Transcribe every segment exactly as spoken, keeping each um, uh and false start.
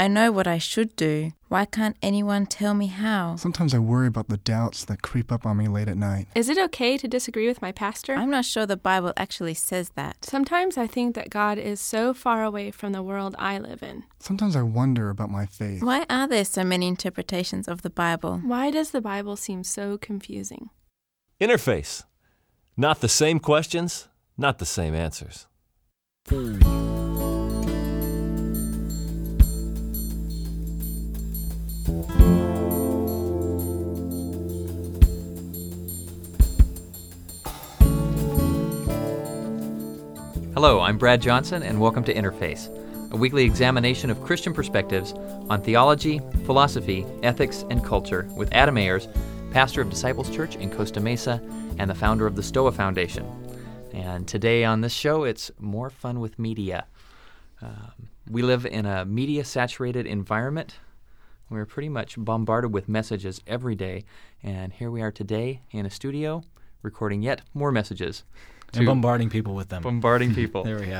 I know what I should do. Why can't anyone tell me how? Sometimes I worry about the doubts that creep up on me late at night. Is it okay to disagree with my pastor? I'm not sure the Bible actually says that. Sometimes I think that God is so far away from the world I live in. Sometimes I wonder about my faith. Why are there so many interpretations of the Bible? Why does the Bible seem so confusing? Interface. Not the same questions, not the same answers. Hello, I'm Brad Johnson, and welcome to Interface, a weekly examination of Christian perspectives on theology, philosophy, ethics, and culture with Adam Ayers, pastor of Disciples Church in Costa Mesa and the founder of the Stoa Foundation. And today on this show, it's more fun with media. Um, we live in a media-saturated environment. We're pretty much bombarded with messages every day, and here we are today in a studio recording yet more messages. And bombarding people with them. Bombarding people. There we go.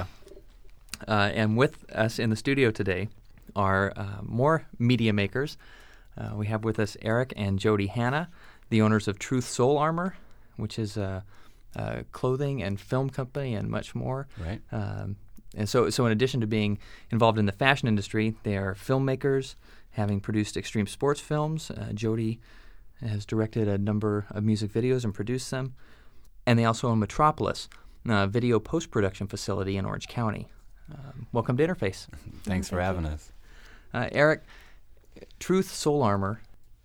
Uh, and with us in the studio today are uh, more media makers. Uh, we have with us Eric and Jody Hanna, the owners of Truth Soul Armor, which is a, a clothing and film company and much more. Right. Um, and so, so in addition to being involved in the fashion industry, they are filmmakers, having produced extreme sports films. Uh, Jody has directed a number of music videos and produced them. And they also own Metropolis, a video post-production facility in Orange County. Um, welcome to Interface. Thanks for having us. Uh, Eric, Truth Soul Armor,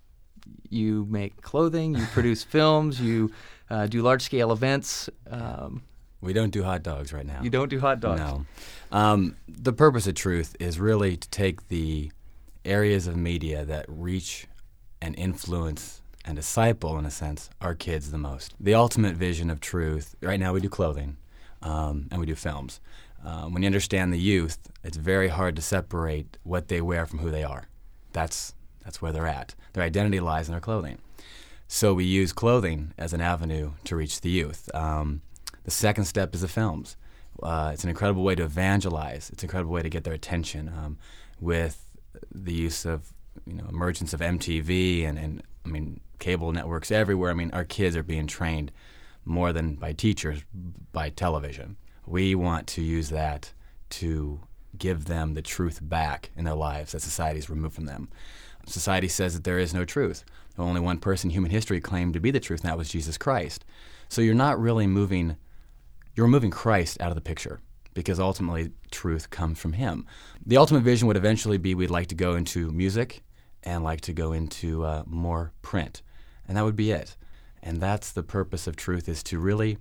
you make clothing, you produce films, you uh, do large-scale events. Um, we don't do hot dogs right now. You don't do hot dogs? No. Um, the purpose of Truth is really to take the areas of media that reach and influence and disciple, in a sense, our kids the most. The ultimate vision of Truth, right now we do clothing um, and we do films. Um, when you understand the youth, it's very hard to separate what they wear from who they are. That's that's where they're at. Their identity lies in their clothing. So we use clothing as an avenue to reach the youth. Um, the second step is the films. Uh, it's an incredible way to evangelize. It's an incredible way to get their attention um, with the use of, you know, emergence of M T V and, and I mean, cable networks everywhere. I mean, our kids are being trained more than by teachers, by television. We want to use that to give them the truth back in their lives that society's removed from them. Society says that there is no truth. Only one person in human history claimed to be the truth, and that was Jesus Christ. So you're not really moving, you're removing Christ out of the picture, because ultimately truth comes from him. The ultimate vision would eventually be we'd like to go into music and like to go into uh, more print. And that would be it. And that's the purpose of Truth, is to really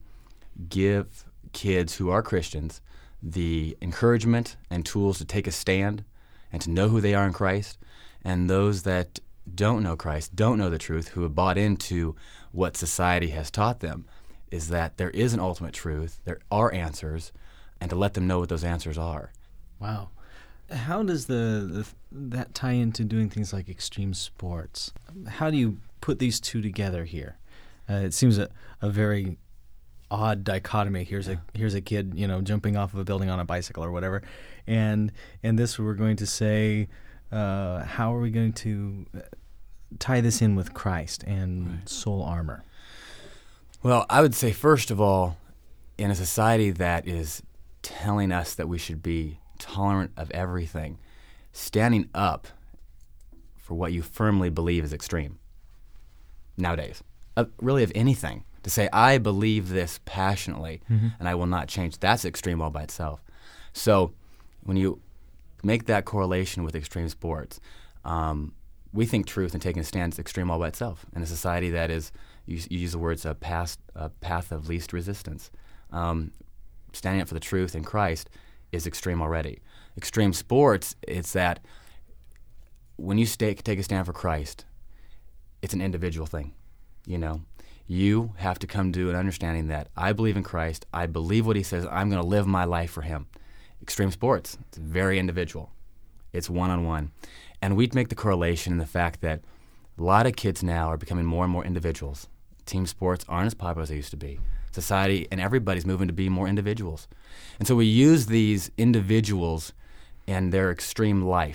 give kids who are Christians the encouragement and tools to take a stand and to know who they are in Christ. And those that don't know Christ, don't know the truth, who have bought into what society has taught them, is that there is an ultimate truth, there are answers, and to let them know what those answers are. Wow. How does the, the that tie into doing things like extreme sports? How do you put these two together here? Uh, it seems a, a very odd dichotomy. Here's a here's a kid, you know, jumping off of a building on a bicycle or whatever, and and this we're going to say, uh, how are we going to tie this in with Christ and right. soul armor? Well, I would say first of all, in a society that is telling us that we should be tolerant of everything, standing up for what you firmly believe is extreme nowadays, uh, really of anything, to say, I believe this passionately mm-hmm. and I will not change, that's extreme all by itself. So when you make that correlation with extreme sports, um, we think truth and taking a stand is extreme all by itself in a society that is, you, you use the words, a path, a path of least resistance. Um, standing up for the truth in Christ is extreme already. Extreme sports, it's that when you stay, take a stand for Christ, it's an individual thing, you know. You have to come to an understanding that I believe in Christ, I believe what he says, I'm going to live my life for him. Extreme sports, it's very individual. It's one-on-one. And we'd make the correlation in the fact that a lot of kids now are becoming more and more individuals. Team sports aren't as popular as they used to be. Society and everybody's moving to be more individuals. And so we use these individuals and their extreme life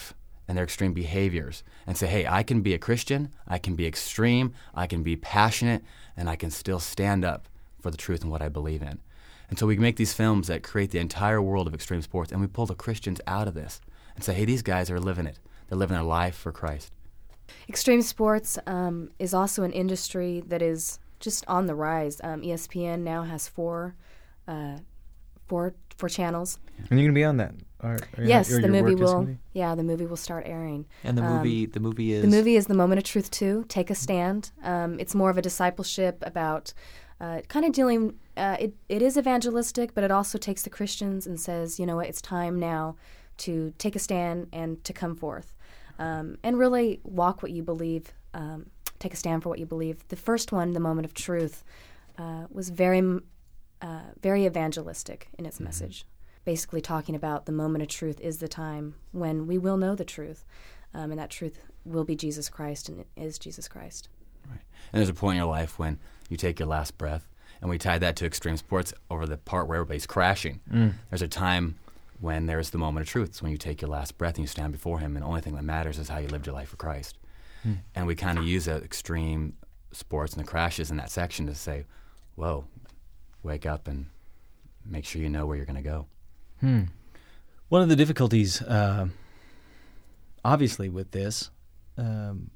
and their extreme behaviors and say, hey, I can be a Christian, I can be extreme, I can be passionate, and I can still stand up for the truth and what I believe in. And so we make these films that create the entire world of extreme sports, and we pull the Christians out of this and say, hey, these guys are living it. They're living their life for Christ. Extreme sports um, is also an industry that is just on the rise. Um, E S P N now has four, uh, four, four channels. And you're going to be on that? Or, or yes, your, the your movie work is will. gonna be? Yeah, the movie will start airing. And the Um, movie, the movie is The movie is The Moment of Truth two, Take a Stand. Um, it's more of a discipleship about uh, kind of dealing, uh, it, it is evangelistic, but it also takes the Christians and says, you know what, it's time now to take a stand and to come forth. Um, and really walk what you believe, um, take a stand for what you believe. The first one, The Moment of Truth, uh, was very, uh, very evangelistic in its mm-hmm. message. Basically talking about the moment of truth is the time when we will know the truth, um, and that truth will be Jesus Christ, and it is Jesus Christ. Right. And there's a point in your life when you take your last breath, and we tied that to extreme sports over the part where everybody's crashing. Mm. There's a time when there's the moment of truth. It's when you take your last breath and you stand before Him, and the only thing that matters is how you lived your life for Christ. Mm. And we kind of use the extreme sports and the crashes in that section to say, whoa, wake up and make sure you know where you're going to go. Hmm. One of the difficulties, uh, obviously, with this, um,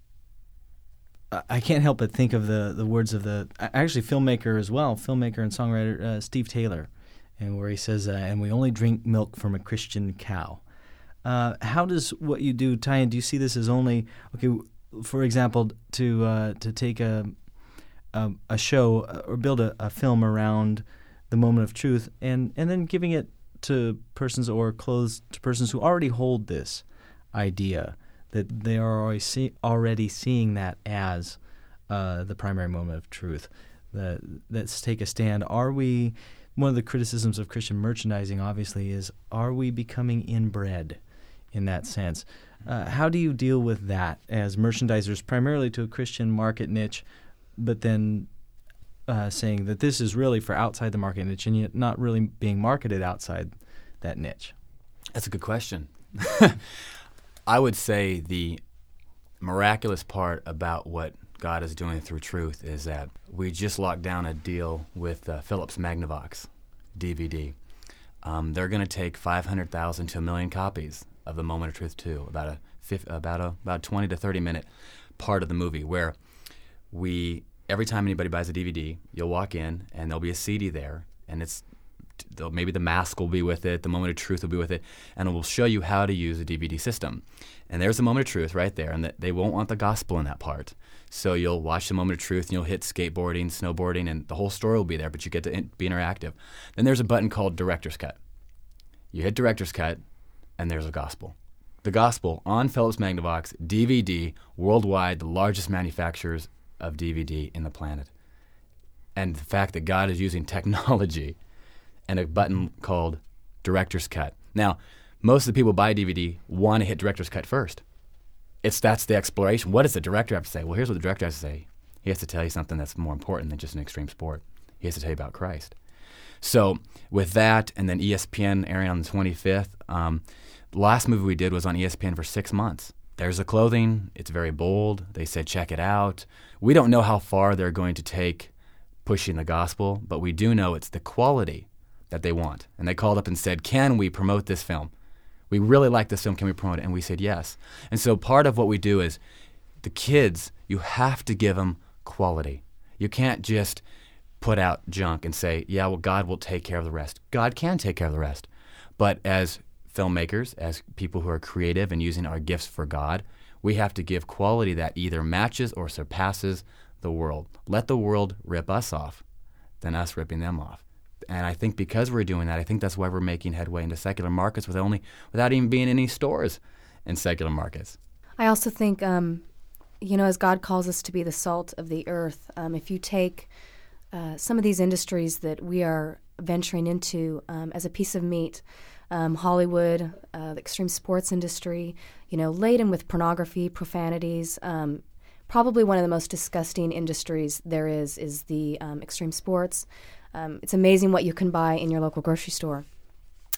I, I can't help but think of the, the words of the actually filmmaker as well, filmmaker and songwriter uh, Steve Taylor, and where he says, uh, "And we only drink milk from a Christian cow." Uh, how does what you do tie in? Do you see this as only okay? For example, to uh, to take a a, a show or build a, a film around the moment of truth, and, and then giving it to persons or closed to persons who already hold this idea that they are already, see, already seeing that as uh, the primary moment of truth. That let's take a stand. Are we? One of the criticisms of Christian merchandising, obviously, is are we becoming inbred in that sense? Uh, how do you deal with that as merchandisers, primarily to a Christian market niche, but then Uh, saying that this is really for outside the market niche and yet not really being marketed outside that niche? That's a good question. I would say the miraculous part about what God is doing through truth is that we just locked down a deal with uh, Philips Magnavox D V D. Um, they're going to take five hundred thousand to a million copies of The Moment of Truth two, about a fifth, about a about twenty to thirty minute part of the movie where we. Every time anybody buys a D V D, you'll walk in and there'll be a C D there, and it's maybe the mask will be with it, the moment of truth will be with it, and it will show you how to use a D V D system. And there's the moment of truth right there, and they won't want the gospel in that part. So you'll watch the moment of truth, and you'll hit skateboarding, snowboarding, and the whole story will be there, but you get to in- be interactive. Then there's a button called Director's Cut. You hit Director's Cut, and there's a gospel. The gospel on Philips Magnavox, D V D, worldwide, the largest manufacturers of D V D in the planet. And the fact that God is using technology and a button called Director's Cut. Now, most of the people buy D V D want to hit Director's Cut first. It's that's the exploration. What does the director have to say? Well, here's what the director has to say. He has to tell you something that's more important than just an extreme sport. He has to tell you about Christ. So with that, and then E S P N airing on the twenty-fifth, um, the last movie we did was on E S P N for six months. There's the clothing. It's very bold. They said, check it out. We don't know how far they're going to take pushing the gospel, but we do know it's the quality that they want. And they called up and said, can we promote this film? We really like this film. Can we promote it? And we said yes. And so part of what we do is the kids, you have to give them quality. You can't just put out junk and say, yeah, well, God will take care of the rest. God can take care of the rest. But as filmmakers, as people who are creative and using our gifts for God, we have to give quality that either matches or surpasses the world. Let the world rip us off than us ripping them off. And I think because we're doing that, I think that's why we're making headway into secular markets with only, without even being any stores in secular markets. I also think, um, you know, as God calls us to be the salt of the earth, um, if you take uh, some of these industries that we are venturing into um, as a piece of meat, Um, Hollywood, uh, the extreme sports industry, you know, laden with pornography, profanities. Um, probably one of the most disgusting industries there is is the um, extreme sports. Um, it's amazing what you can buy in your local grocery store.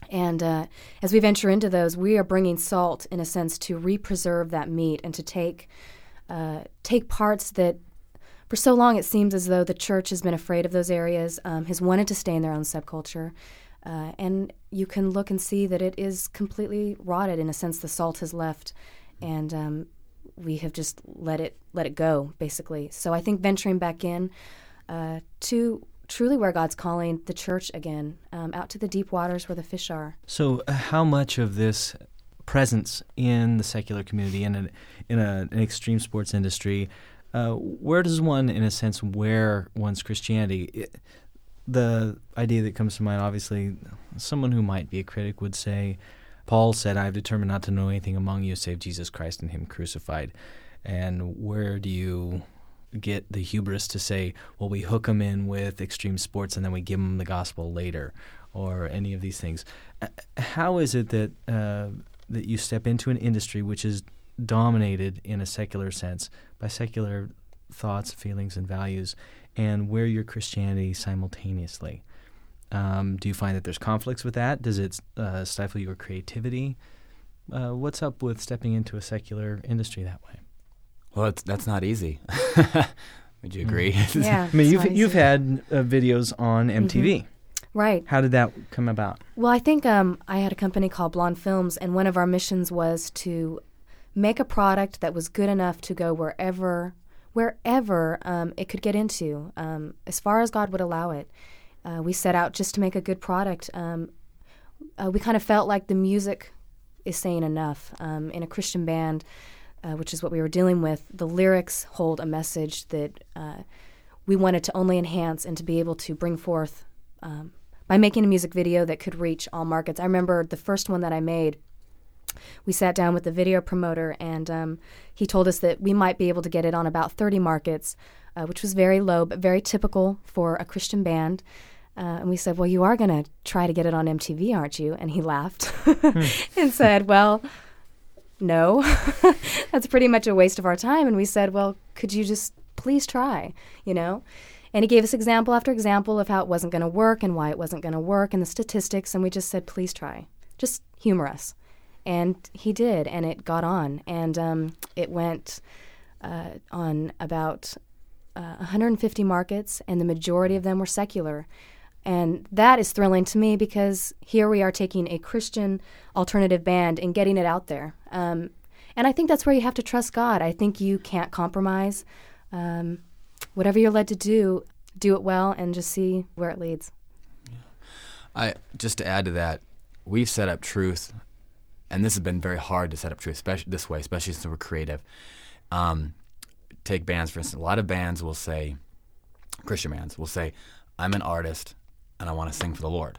And uh, as we venture into those, we are bringing salt, in a sense, to re-preserve that meat and to take uh, take parts that, for so long, it seems as though the church has been afraid of those areas, um, has wanted to stay in their own subculture. Uh, and you can look and see that it is completely rotted. In a sense, the salt has left, and um, we have just let it let it go, basically. So I think venturing back in uh, to truly where God's calling the church again, um, out to the deep waters where the fish are. So uh, how much of this presence in the secular community and in, in a, an extreme sports industry, uh, where does one, in a sense, wear one's Christianity? It, the idea that comes to mind, obviously, someone who might be a critic would say, Paul said, I have determined not to know anything among you save Jesus Christ and him crucified. And where do you get the hubris to say, well, we hook them in with extreme sports and then we give them the gospel later, or any of these things? How is it that uh, that you step into an industry which is dominated in a secular sense by secular thoughts, feelings, and values, and wear your Christianity simultaneously? Um, do you find that there's conflicts with that? Does it uh, stifle your creativity? Uh, what's up with stepping into a secular industry that way? Well, it's, that's not easy. Would you agree? Mm. Yeah. I mean, it's you've not you've easy. had uh, videos on M T V. Mm-hmm. Right. How did that come about? Well, I think um, I had a company called Blonde Films, and one of our missions was to make a product that was good enough to go wherever wherever um, it could get into, um, as far as God would allow it. Uh, we set out just to make a good product. Um, uh, we kind of felt like the music is saying enough. Um, in a Christian band, uh, which is what we were dealing with, the lyrics hold a message that uh, we wanted to only enhance and to be able to bring forth um, by making a music video that could reach all markets. I remember the first one that I made, we sat down with the video promoter, and um, he told us that we might be able to get it on about thirty markets, uh, which was very low, but very typical for a Christian band. Uh, and we said, well, you are going to try to get it on M T V, aren't you? And he laughed hmm. and said, well, no, that's pretty much a waste of our time. And we said, well, could you just please try, you know? And he gave us example after example of how it wasn't going to work and why it wasn't going to work and the statistics. And we just said, please try. Just humor us. And he did, and it got on. And um, it went uh, on about uh, one hundred fifty markets, and the majority of them were secular. And that is thrilling to me because here we are taking a Christian alternative band and getting it out there. Um, and I think that's where you have to trust God. I think you can't compromise. Um, whatever you're led to do, do it well and just see where it leads. I just to add to that, we've set up Truth, and this has been very hard to set up Truth, especially this way, especially since we're creative. Um, take bands, for instance. A lot of bands will say, Christian bands will say, I'm an artist, and I want to sing for the Lord.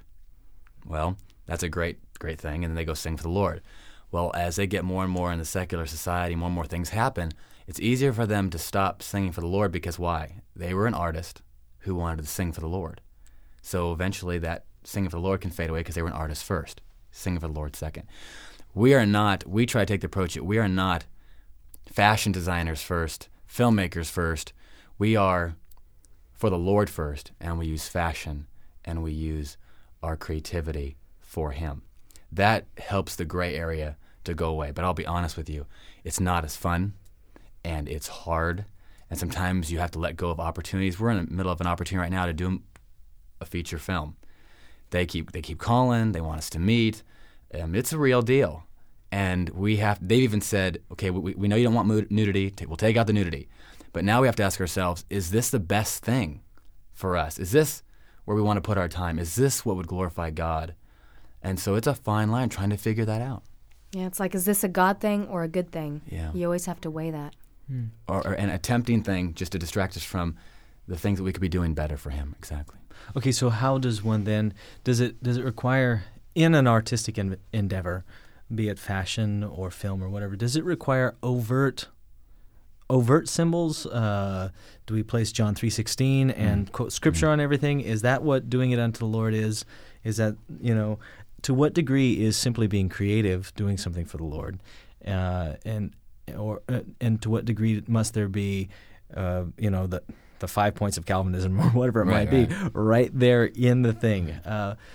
Well, that's a great, great thing, and then they go sing for the Lord. Well, as they get more and more in the secular society, more and more things happen, it's easier for them to stop singing for the Lord because why? They were an artist who wanted to sing for the Lord. So eventually that singing for the Lord can fade away because they were an artist first, singing for the Lord second. We are not, we try to take the approach that we are not fashion designers first, filmmakers first. We are for the Lord first, and we use fashion and we use our creativity for Him. That helps the gray area to go away. But I'll be honest with you, it's not as fun, and it's hard, and sometimes you have to let go of opportunities. We're in the middle of an opportunity right now to do a feature film. They keep they keep calling. They want us to meet. Um, it's a real deal, and we have. They've even said, okay, we, we know you don't want nudity. We'll take out the nudity, but now we have to ask ourselves: is this the best thing for us? Is this where we want to put our time? Is this what would glorify God? And so it's a fine line trying to figure that out. Yeah, it's like, is this a God thing or a good thing? Yeah. You always have to weigh that. Hmm. Or, or an a tempting thing just to distract us from the things that we could be doing better for Him. Exactly. Okay, so how does one then, does it does it require, in an artistic en- endeavor, be it fashion or film or whatever, does it require overt overt symbols? Uh, do we place John three sixteen and mm. quote Scripture mm. on everything? Is that what doing it unto the Lord is? Is that, you know, to what degree is simply being creative doing something for the Lord? Uh, and or uh, and to what degree must there be, uh, you know, the the five points of Calvinism or whatever it right, might right. be right there in the thing? Uh,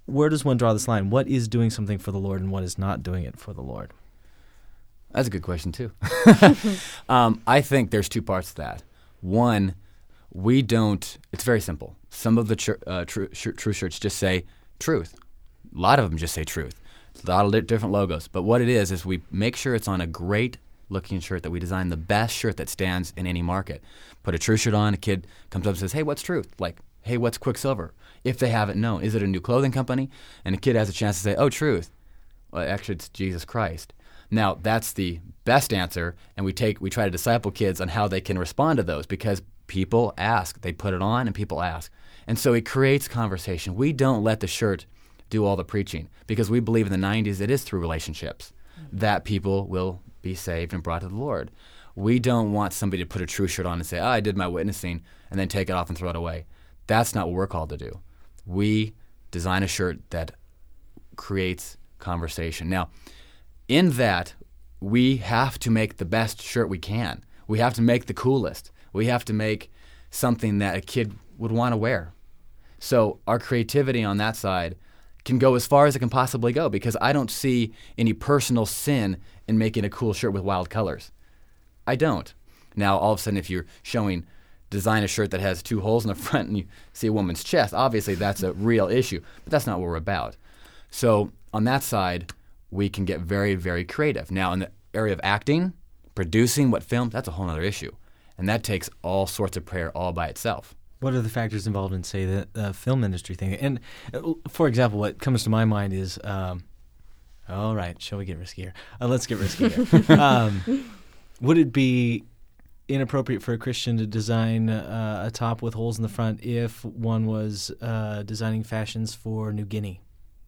where does one draw this line? What is doing something for the Lord and what is not doing it for the Lord? That's a good question, too. um, I think there's two parts to that. One, we don't, it's very simple. Some of the tr- uh, true, sh- true shirts just say truth. A lot of them just say truth. A lot of li- different logos. But what it is, is we make sure it's on a great looking shirt, that we design the best shirt that stands in any market. Put a true shirt on, a kid comes up and says, hey, what's truth? Like, hey, what's Quicksilver? If they haven't known, is it a new clothing company? And a kid has a chance to say, oh, truth. Well, actually, it's Jesus Christ. Now, that's the best answer, and we take we try to disciple kids on how they can respond to those, because people ask. They put it on, and people ask. And so it creates conversation. We don't let the shirt do all the preaching, because we believe in the nineties it is through relationships that people will be saved and brought to the Lord. We don't want somebody to put a true shirt on and say, oh, I did my witnessing, and then take it off and throw it away. That's not what we're called to do. We design a shirt that creates conversation. Now, in that, we have to make the best shirt we can. We have to make the coolest. We have to make something that a kid would want to wear. So our creativity on that side can go as far as it can possibly go, because I don't see any personal sin in making a cool shirt with wild colors. I don't. Now, all of a sudden, if you're showing, design a shirt that has two holes in the front and you see a woman's chest, obviously that's a real issue, but that's not what we're about. So on that side, we can get very, very creative. Now, in the area of acting, producing what film, that's a whole other issue. And that takes all sorts of prayer all by itself. What are the factors involved in, say, the uh, film industry thing? And, uh, for example, what comes to my mind is, um, all right, shall we get riskier? Uh, let's get riskier. um, would it be inappropriate for a Christian to design uh, a top with holes in the front if one was uh, designing fashions for New Guinea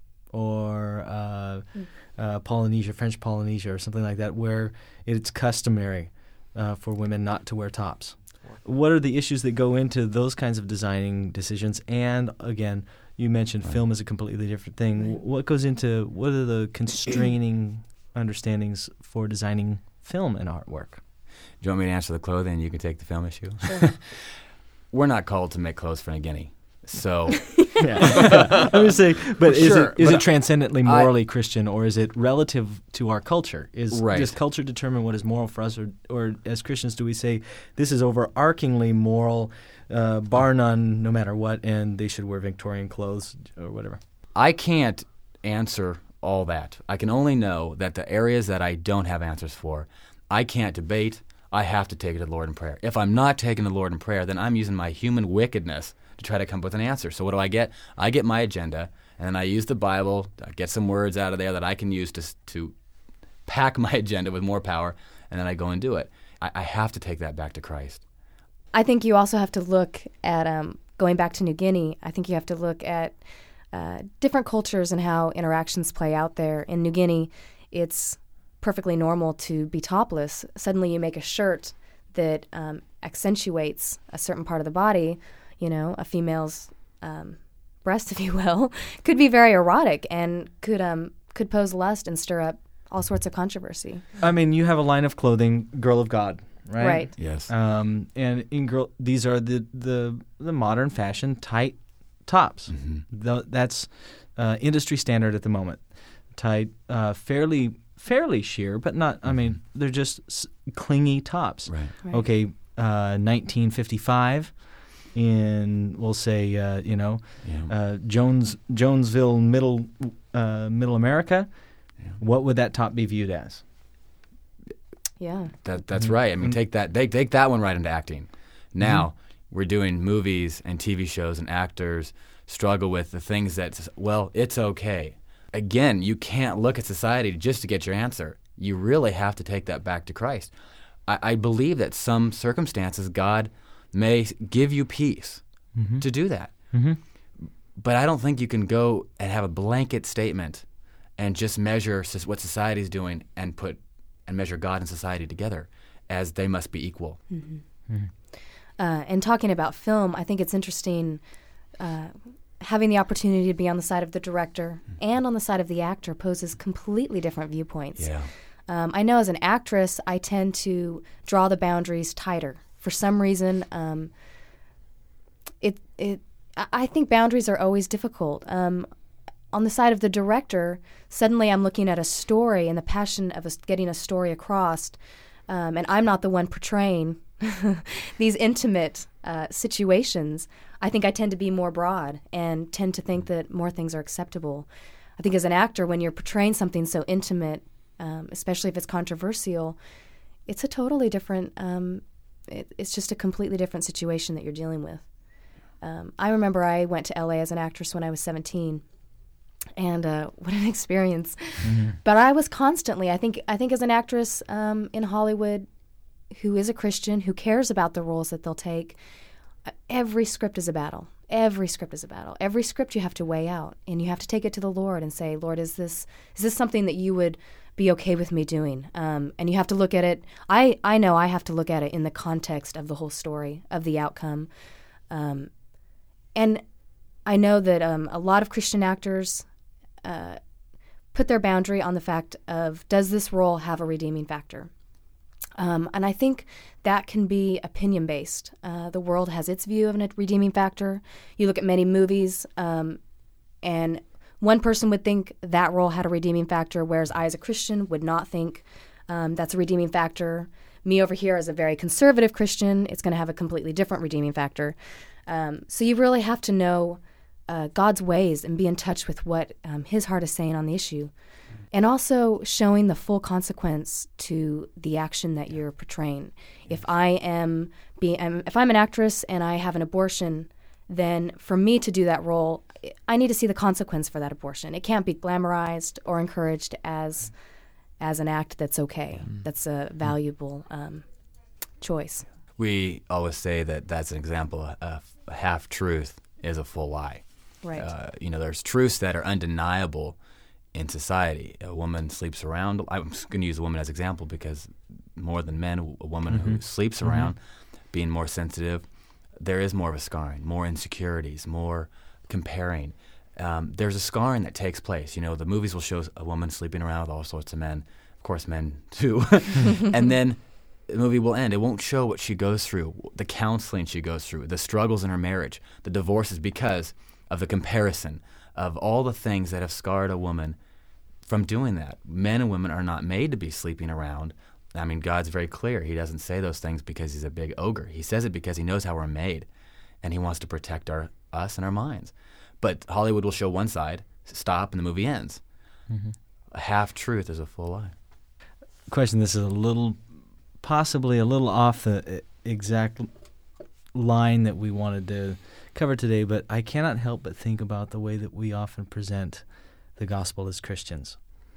or uh, uh, Polynesia, French Polynesia, or something like that, where it's customary uh, for women not to wear tops? What are the issues that go into those kinds of designing decisions? And again, you mentioned right. film is a completely different thing. Right. What goes into, what are the constraining understandings for designing film and artwork? Do you want me to answer the clothing? You can take the film issue. Sure. We're not called to make clothes for New Guinea. So, yeah. I'm just saying, but is sure, it is but it transcendently I, morally Christian, or is it relative to our culture? Is right. Does culture determine what is moral for us, or, or as Christians do we say this is overarchingly moral, uh, bar none, no matter what, and they should wear Victorian clothes or whatever? I can't answer all that. I can only know that the areas that I don't have answers for, I can't debate. I have to take it to the Lord in prayer. If I'm not taking the Lord in prayer, then I'm using my human wickedness to try to come up with an answer. So what do I get? I get my agenda, and then I use the Bible, I get some words out of there that I can use to to pack my agenda with more power, and then I go and do it. I, I have to take that back to Christ. I think you also have to look at, um, going back to New Guinea, I think you have to look at uh, different cultures and how interactions play out there. In New Guinea, it's perfectly normal to be topless. Suddenly you make a shirt that um, accentuates a certain part of the body, you know, a female's um, breast, if you will, could be very erotic and could um, could pose lust and stir up all sorts of controversy. I mean, you have a line of clothing, Girl of God, right? Right. Yes. Um, and in girl, these are the, the, the modern fashion tight tops. Mm-hmm. The, that's uh, industry standard at the moment. Tight, uh, fairly fairly sheer, but not, I mean, they're just s- clingy tops. Right. Right. Okay, uh, nineteen fifty-five in, we'll say, uh, you know, Yeah. uh, Jones Jonesville, middle uh, middle America, Yeah. what would that top be viewed as? Yeah. That that's right. I mean, take that take, take that one right into acting. Now mm-hmm. we're doing movies and T V shows, and actors struggle with the things that, well, it's okay. Again, you can't look at society just to get your answer. You really have to take that back to Christ. I, I believe that some circumstances God may give you peace mm-hmm. to do that. Mm-hmm. But I don't think you can go and have a blanket statement and just measure what society is doing and put and measure God and society together as they must be equal. Mm-hmm. Mm-hmm. Uh, and talking about film, I think it's interesting uh, having the opportunity to be on the side of the director mm-hmm. and on the side of the actor poses completely different viewpoints. Yeah. Um, I know as an actress, I tend to draw the boundaries tighter. For some reason, um, it it I think boundaries are always difficult. Um, on the side of the director, suddenly I'm looking at a story and the passion of a, getting a story across, um, and I'm not the one portraying these intimate uh, situations. I think I tend to be more broad and tend to think that more things are acceptable. I think as an actor, when you're portraying something so intimate, um, especially if it's controversial, it's a totally different, um, it, it's just a completely different situation that you're dealing with. Um, I remember I went to L A as an actress when I was seventeen, and uh, what an experience. Mm-hmm. But I was constantly, I think, I think as an actress um, in Hollywood who is a Christian, who cares about the roles that they'll take, every script is a battle. Every script is a battle. Every script you have to weigh out, and you have to take it to the Lord and say, Lord, is this is this something that you would be okay with me doing? Um, and you have to look at it. I, I know I have to look at it in the context of the whole story, of the outcome. Um, and I know that um, a lot of Christian actors uh, put their boundary on the fact of, does this role have a redeeming factor? Um, and I think that can be opinion-based. Uh, the world has its view of a redeeming factor. You look at many movies, um, and one person would think that role had a redeeming factor, whereas I as a Christian would not think um, that's a redeeming factor. Me over here as a very conservative Christian, it's going to have a completely different redeeming factor. Um, so you really have to know uh, God's ways and be in touch with what um, his heart is saying on the issue. And also showing the full consequence to the action that you're portraying. If I am being, um, if I'm an actress and I have an abortion, then for me to do that role, I need to see the consequence for that abortion. It can't be glamorized or encouraged as as an act that's okay. Mm. That's a valuable um, choice. We always say that that's an example. A, a half truth is a full lie. Right. Uh, you know, there's truths that are undeniable in society. A woman sleeps around. I'm going to use a woman as an example because more than men, a woman mm-hmm. who sleeps mm-hmm. around, being more sensitive, there is more of a scarring, more insecurities, more comparing. Um, there's a scarring that takes place. You know, the movies will show a woman sleeping around with all sorts of men. Of course, men too. And then the movie will end. It won't show what she goes through, the counseling she goes through, the struggles in her marriage, the divorces, because of the comparison of all the things that have scarred a woman from doing that. Men and women are not made to be sleeping around. I mean, God's very clear. He doesn't say those things because he's a big ogre. He says it because he knows how we're made, and he wants to protect our us and our minds. But Hollywood will show one side, stop, and the movie ends. Mm-hmm. A half-truth is a full lie. Question, this is a little, possibly a little off the exact line that we wanted to cover today, but I cannot help but think about the way that we often present the gospel as Christians.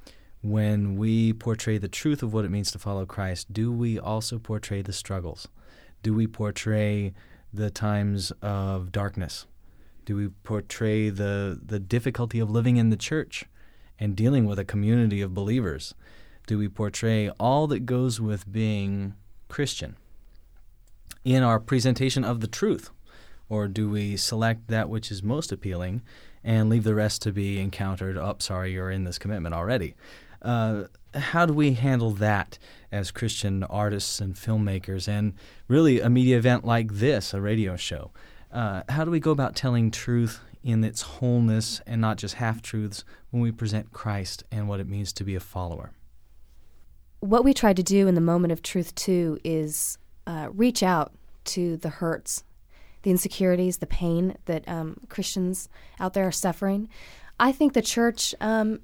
When we portray the truth of what it means to follow Christ, do we also portray the struggles? Do we portray the times of darkness? Do we portray the, the difficulty of living in the church and dealing with a community of believers? Do we portray all that goes with being Christian in our presentation of the truth? Or do we select that which is most appealing and leave the rest to be encountered, oh, sorry, you're in this commitment already? Uh, how do we handle that as Christian artists and filmmakers, and really a media event like this, a radio show? Uh, how do we go about telling truth in its wholeness and not just half-truths when we present Christ and what it means to be a follower? What we try to do in the moment of truth, too, is uh, reach out to the hurts, the insecurities, the pain that um, Christians out there are suffering. I think the church um,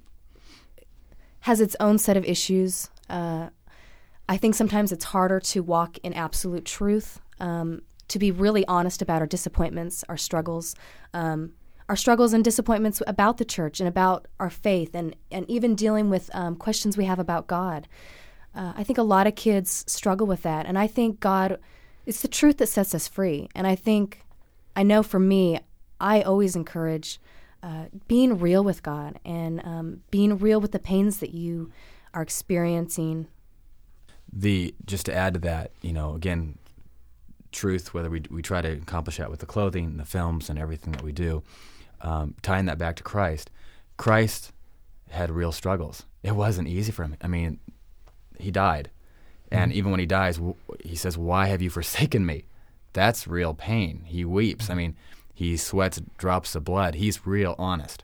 has its own set of issues. Uh, I think sometimes it's harder to walk in absolute truth, um, to be really honest about our disappointments, our struggles, um, our struggles and disappointments about the church and about our faith, and, and even dealing with um, questions we have about God. Uh, I think a lot of kids struggle with that, and I think God, it's the truth that sets us free. And I think, I know for me, I always encourage uh, being real with God and um, being real with the pains that you are experiencing. The just to add to that, you know, again, truth, whether we we try to accomplish that with the clothing, the films, and everything that we do, um, tying that back to Christ. Christ had real struggles. It wasn't easy for him. I mean, he died. And even when he dies, he says, "Why have you forsaken me?" That's real pain. He weeps. I mean, he sweats drops of blood. He's real honest.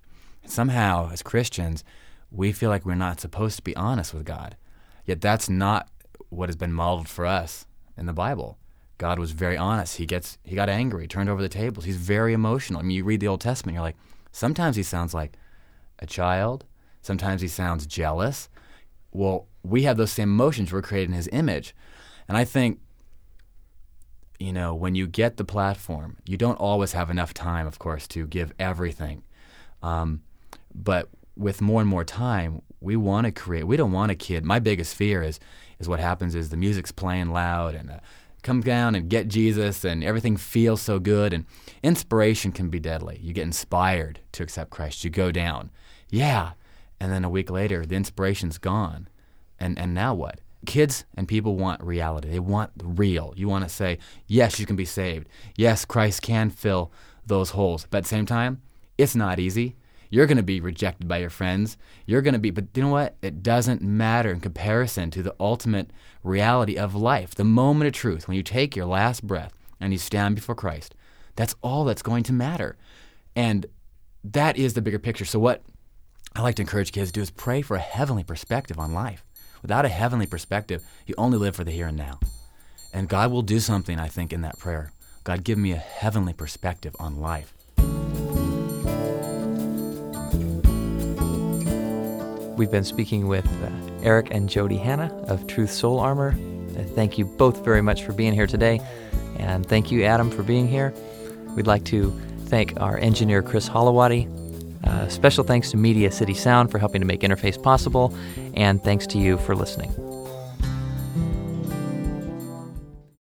Somehow, as Christians, we feel like we're not supposed to be honest with God. Yet that's not what has been modeled for us in the Bible. God was very honest. He gets he got angry, turned over the tables. He's very emotional. I mean, you read the Old Testament, you're like, sometimes he sounds like a child. Sometimes he sounds jealous. Well, we have those same emotions. We're created in his image. And I think, you know, when you get the platform, you don't always have enough time, of course, to give everything. Um, but with more and more time, we want to create. We don't want a kid. My biggest fear is is what happens is the music's playing loud and uh, come down and get Jesus and everything feels so good. And inspiration can be deadly. You get inspired to accept Christ. You go down. Yeah. And then a week later, the inspiration's gone. And and now what? Kids and people want reality. They want the real. You want to say, yes, you can be saved. Yes, Christ can fill those holes. But at the same time, it's not easy. You're going to be rejected by your friends. You're going to be, but you know what? It doesn't matter in comparison to the ultimate reality of life. The moment of truth, when you take your last breath and you stand before Christ, that's all that's going to matter. And that is the bigger picture. So what I like to encourage kids to do is pray for a heavenly perspective on life. Without a heavenly perspective, you only live for the here and now. And God will do something, I think, in that prayer. God, give me a heavenly perspective on life. We've been speaking with uh, Eric and Jody Hanna of Truth Soul Armor. Uh, thank you both very much for being here today. And thank you, Adam, for being here. We'd like to thank our engineer, Chris Holowati. Uh, special thanks to Media City Sound for helping to make Interface possible. And thanks to you for listening.